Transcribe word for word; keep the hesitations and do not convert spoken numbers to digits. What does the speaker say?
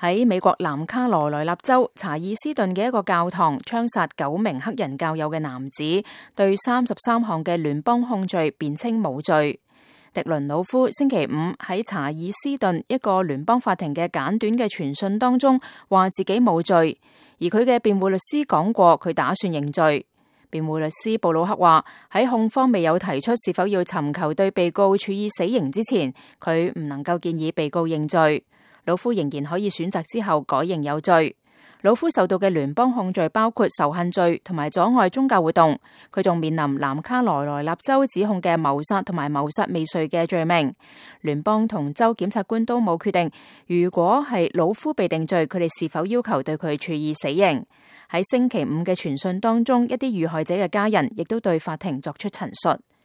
喺美國南卡羅來納州查爾斯頓嘅一個教堂槍殺九名黑人教友嘅男子，對三十三項嘅聯邦控罪辯稱無罪。迪倫魯夫星期五喺查爾斯頓一個聯邦法庭嘅簡短嘅傳訊當中話自己冇罪，而佢嘅辯護律師講過佢打算認罪。辯護律師布魯克話喺控方未有提出是否要尋求對被告處以死刑之前，佢唔能夠建議被告認罪。魯夫仍然可以選擇之後改認有罪。魯夫受到嘅聯邦控罪包括仇恨罪同埋阻礙宗教活動。佢仲面臨南卡羅來納州指控嘅謀殺同埋謀殺未遂嘅罪名。聯邦同州檢察官都冇決定，如果係魯夫被定罪，佢哋是否要求對佢處以死刑。喺星期五嘅傳訊當中，一啲遇害者嘅家人亦都對法庭作出陳述。